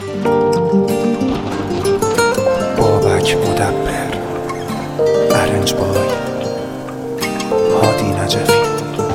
بابک مدبر، ارنج بای، هادی نجفی.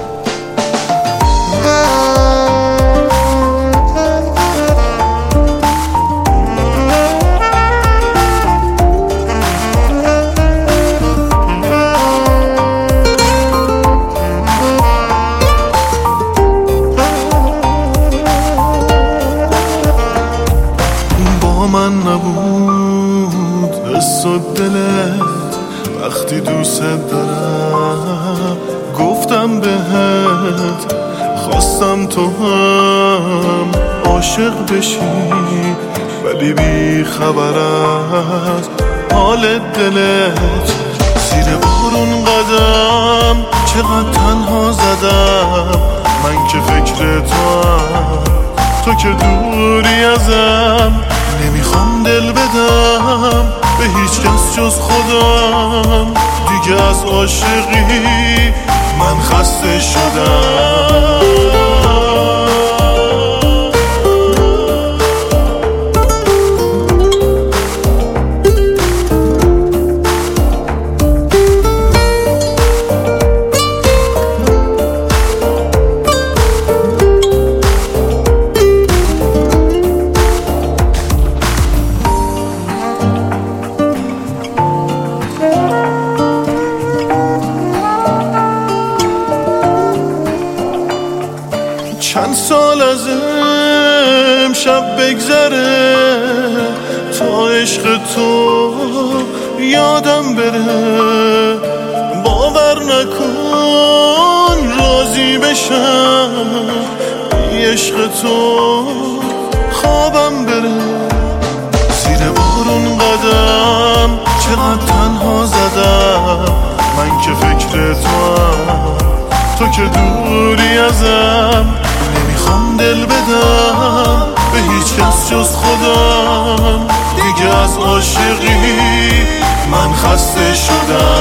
من نبود حس و دلت وقتی دوست دارم، گفتم بهت خواستم تو هم عاشق بشی، ولی بی خبر از حال دلت. زیر بارون قدم چقدر تنها زدم، من که فکر تو که دوری ازم. نمیخوام دل بدم به هیچ کس جز خودم، دیگه از عاشقی من خسته شدم. چند سال از امشب بگذره تا عشق تو یادم بره، باور نکن راضی بشم بی عشق تو خوابم بره. زیر بارون قدم چقدر تنها زدم، من که فکر تو که دوری ازم. نمیخوام دل بدم به هیچ کس جز خودم، دیگه از عاشقی من خسته شدم.